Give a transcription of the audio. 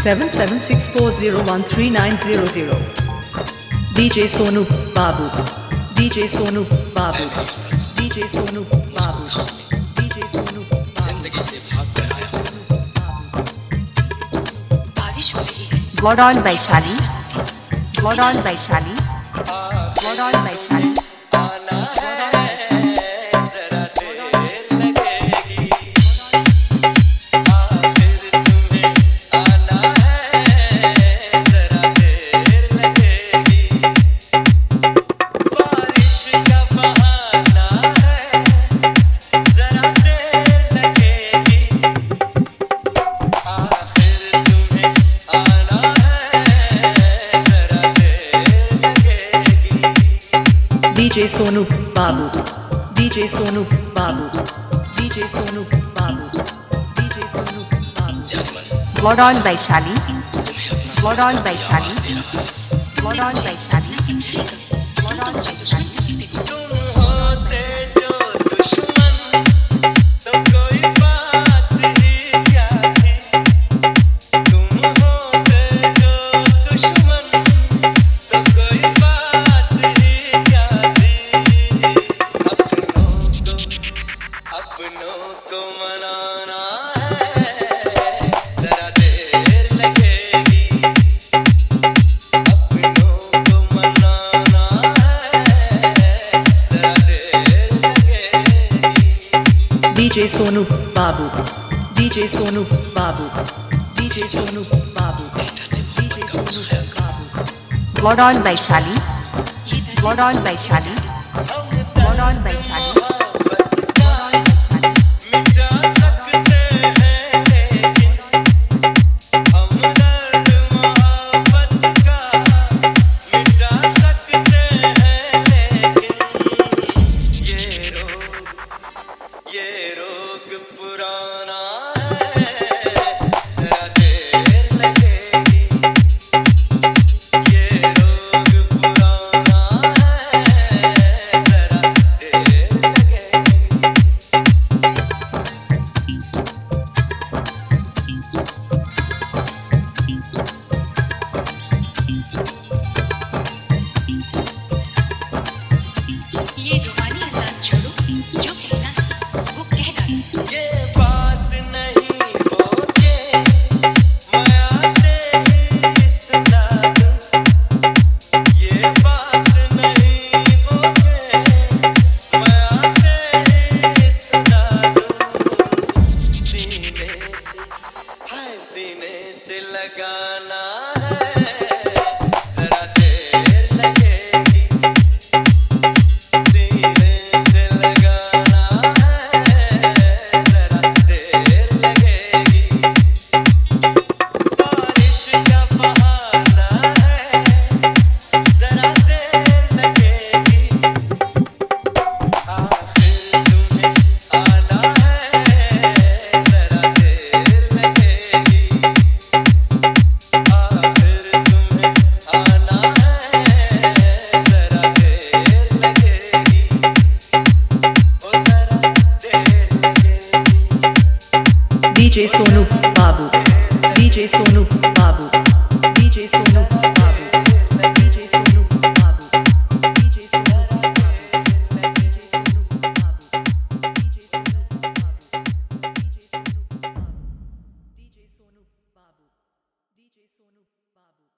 7764013900 DJ Sonu Babu DJ Sonu Babu DJ Sonu Babu DJ Sonu जिंदगी से भाग कर आया हूँ। बारिश हो रही है। Godol Vaishali Godol Vaishali Godol Vaishali DJ Sonu Babu DJ Sonu Babu DJ Sonu Babu DJ Sonu Babu Godol Vaishali तुम्हें अपना Godol समझकर Vaishali आवाज दे रहा हूँ। Godol Vaishali समझाएगा Godol Vaishali DJ Sonu Babu DJ Sonu Babu DJ Sonu Babu DJ Sonu Babu Godol Vaishali Godol Vaishali Godol Vaishali ये रूहानी अंदाज छोड़ो, जो कहना है वो कह डालो। सीने से लगाना है जरा देर लगेगी सीने से लगाना है जरा देर लगेगी बारिश का बहाना है जरा देर लगेगी आखिर तुम्हें आना है जरा देर लगेगी DJ Sonu Babu DJ Sonu Babu DJ Sonu Babu DJ Sonu Babu DJ Sonu Babu DJ Sonu Babu DJ Sonu Babu DJ Sonu Babu DJ Sonu Babu